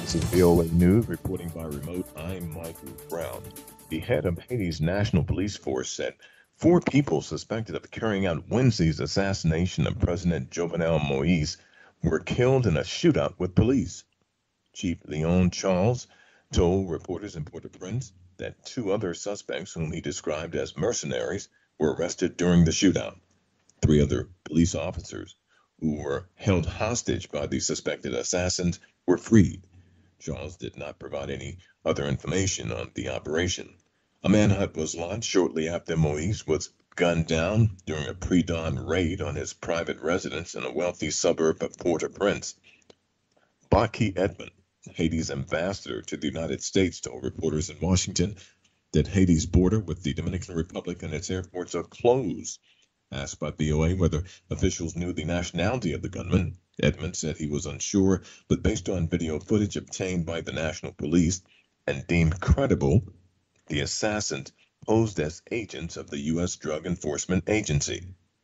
This is VOA News reporting by remote. I'm Michael Brown. The head of Haiti's National Police Force said 4 people suspected of carrying out Wednesday's assassination of President Jovenel Moise were killed in a shootout with police. Chief Leon Charles told reporters in Port-au-Prince that 2 other suspects, whom he described as mercenaries, were arrested during the shootout. 3 other police officers who were held hostage by the suspected assassins were freed. Charles did not provide any other information on the operation. A manhunt was launched shortly after Moise was gunned down during a pre-dawn raid on his private residence in a wealthy suburb of Port-au-Prince. Baki Edmond, Haiti's ambassador to the United States, told reporters in Washington that Haiti's border with the Dominican Republic and its airports are closed. Asked by VOA whether officials knew the nationality of the gunman, Edmond said he was unsure, but based on video footage obtained by the National Police and deemed credible, the assassins posed as agents of the U.S. Drug Enforcement Agency.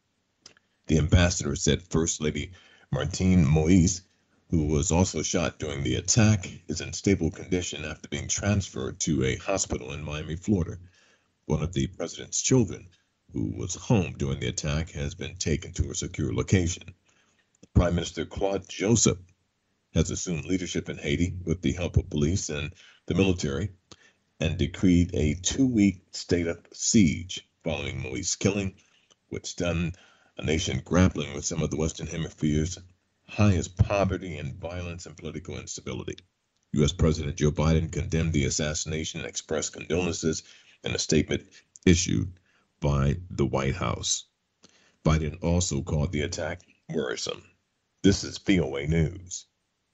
The ambassador said First Lady Martine Moise, who was also shot during the attack, is in stable condition after being transferred to a hospital in Miami, Florida. One of the president's children, who was home during the attack, has been taken to a secure location. Prime Minister Claude Joseph has assumed leadership in Haiti with the help of police and the military and decreed a 2-week state of siege following Moise's killing, which stunned a nation grappling with some of the Western Hemisphere's highest poverty and violence and political instability. U.S. President Joe Biden condemned the assassination and expressed condolences in a statement issued by the White House. Biden also called the attack worrisome. This is VOA News.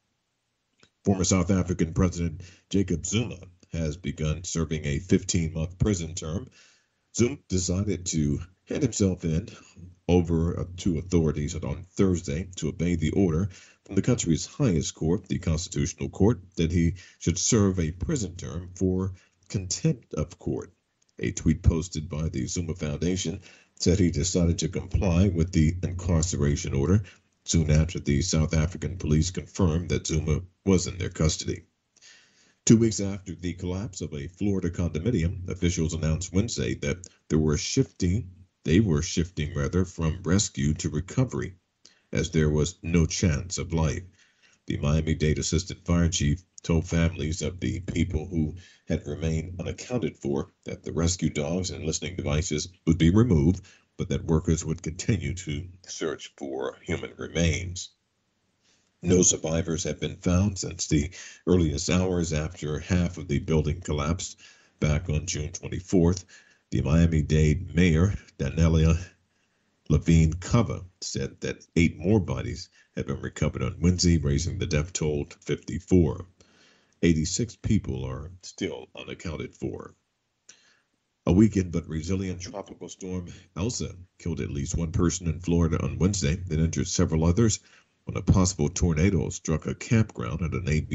Former South African President Jacob Zuma has begun serving a 15-month prison term. Zuma decided to hand himself in over to authorities on Thursday to obey the order from the country's highest court, the Constitutional Court, that he should serve a prison term for contempt of court. A tweet posted by the Zuma Foundation said he decided to comply with the incarceration order soon after the South African police confirmed that Zuma was in their custody. 2 weeks after the collapse of a Florida condominium, officials announced Wednesday that they were shifting from rescue to recovery, as there was no chance of life. The Miami-Dade assistant fire chief told families of the people who had remained unaccounted for that the rescue dogs and listening devices would be removed, but that workers would continue to search for human remains. No survivors have been found since the earliest hours after half of the building collapsed back on June 24th. The Miami-Dade mayor, Danelia Levine Cava, said that 8 more bodies had been recovered on Wednesday, raising the death toll to 54. 86 people are still unaccounted for. A weakened but resilient tropical storm, Elsa, killed at least 1 person in Florida on Wednesday and injured several others when a possible tornado struck a campground at a Navy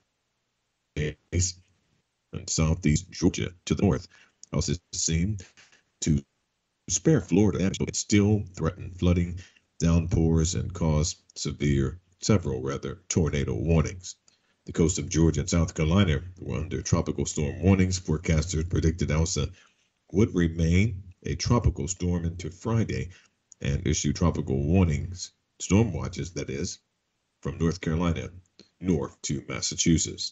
base in southeast Georgia to the north. Elsa seemed to spare Florida, but it still threatened flooding, downpours, and caused several tornado warnings. The coast of Georgia and South Carolina were under tropical storm warnings. Forecasters predicted Elsa would remain a tropical storm into Friday and issue tropical warnings, storm watches that is, from North Carolina north to Massachusetts.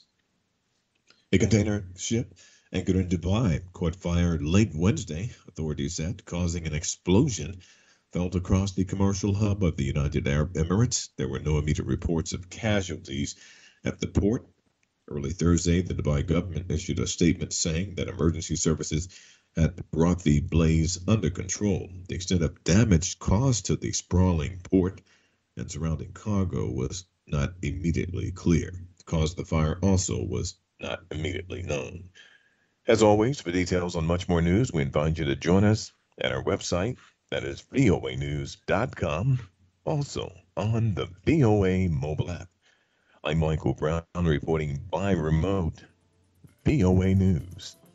A container ship anchored in Dubai caught fire late Wednesday, authorities said, causing an explosion felt across the commercial hub of the United Arab Emirates. There were no immediate reports of casualties at the port. Early Thursday, the Dubai government issued a statement saying that emergency services had brought the blaze under control. The extent of damage caused to the sprawling port and surrounding cargo was not immediately clear. The cause of the fire also was not immediately known. As always, for details on much more news, we invite you to join us at our website, that is voanews.com, also on the VOA mobile app. I'm Michael Brown reporting by remote, VOA News.